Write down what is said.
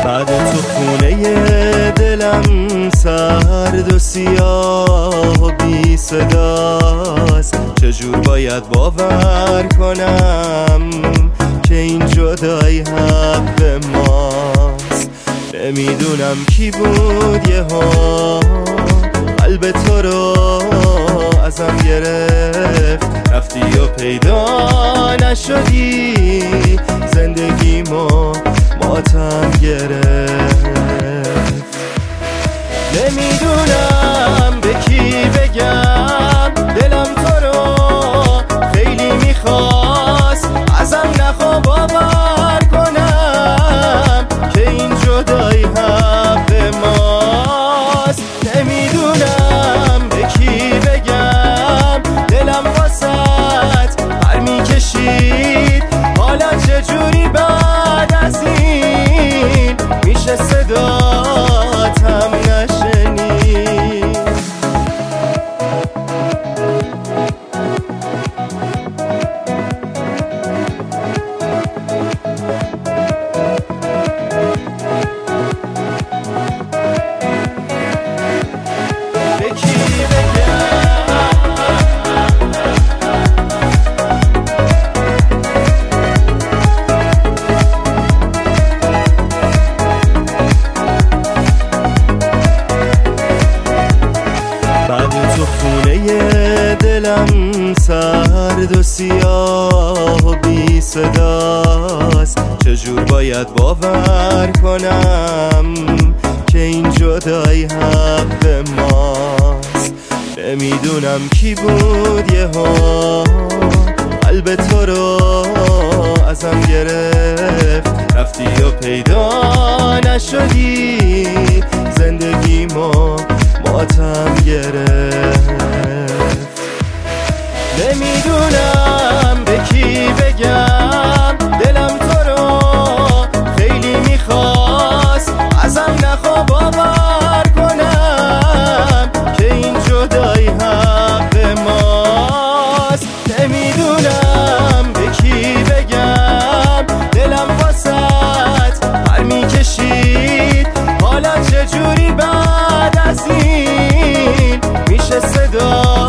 بعد تو خونه دلم سرد و سیاه و بی صداست. چجور باید باور کنم که این جدایی حق ماست؟ نمیدونم کی بود یهو قلب تو رو ازم گرفت، رفتی و پیدا نشدی، زندگیمو ماتم گرفت. نمیدونم به کی بگم دلم تو رو خیلی میخواست، ازم نخوا باور کنم که این جدایی حق ماست. نمیدونم به کی بگم دلم واسط پر میکشید، حالا چجوری بعد از این میشه صداتم نشنید؟ تو خونه دلم سرد و سیاه و بی صداست. چجور باید باور کنم که این جدایی حق ماست؟ نمیدونم کی بود یهو قلب تو رو ازم گرفت، رفتی و پیدا نشدی، زندگیمو ماتم گرفت. نمیدونم به کی بگم دلم تو رو خیلی میخواست، ازم نخوا باور کنم که این جدایی حق ماست. نمیدونم به کی بگم دلم واسط پر میکشید، حالا چجوری بعد از این میشه صدا